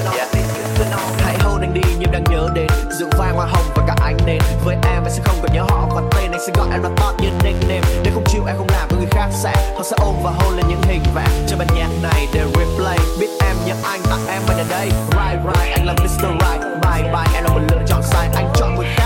Hãy hôn anh đi như đang nhớ đến rượu vang hoa hồng và cả ánh nến. Với em sẽ không còn nhớ họ và tên, anh sẽ gọi em là tốt như nickname. Nếu không chịu em không làm với người khác sẽ, họ sẽ ôm và hôn lên những hình vẽ cho bản nhạc này để replay. Biết em nhớ anh tặng em bên ở đây. Right right, anh là Mr. Right. Bye bye, em là một lựa chọn sai, anh chọn một cái